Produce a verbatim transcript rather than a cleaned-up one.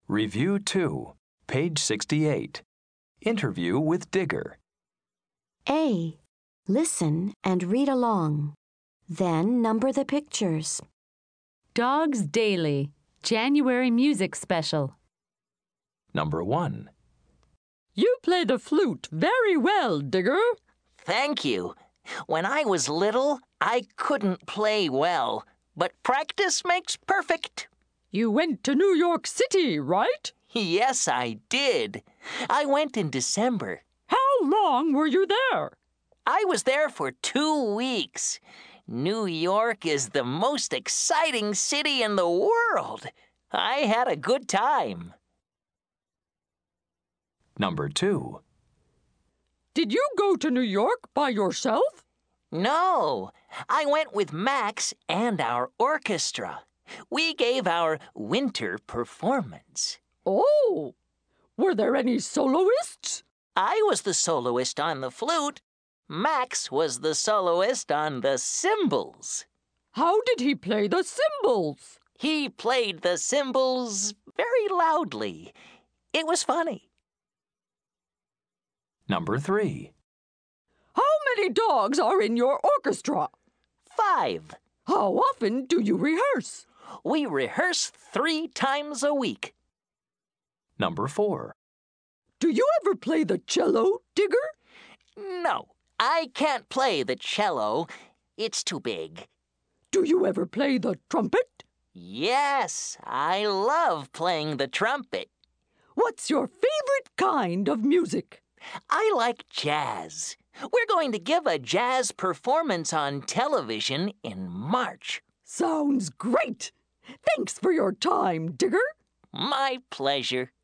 Review two, page sixty-eight. Interview with Digger. A. Listen and read along. Then number the pictures. Dogs Daily, January Music Special. Number one. You play the flute very well, Digger. Thank you. When I was little, I couldn't play well, but practice makes perfect. You went to New York City, right? Yes, I did. I went in December. How long were you there? I was there for two weeks. New York is the most exciting city in the world. I had a good time. Number two. Did you go to New York by yourself? No, I went with Max and our orchestra. We gave our winter performance. Oh, were there any soloists? I was the soloist on the flute. Max was the soloist on the cymbals. How did he play the cymbals? He played the cymbals very loudly. It was funny. Number three. How many dogs are in your orchestra? Five. How often do you rehearse? We rehearse three times a week. Number four. Do you ever play the cello, Digger? No, I can't play the cello. It's too big. Do you ever play the trumpet? Yes, I love playing the trumpet. What's your favorite kind of music? I like jazz. We're going to give a jazz performance on television in March. Sounds great. Thanks for your time, Digger. My pleasure.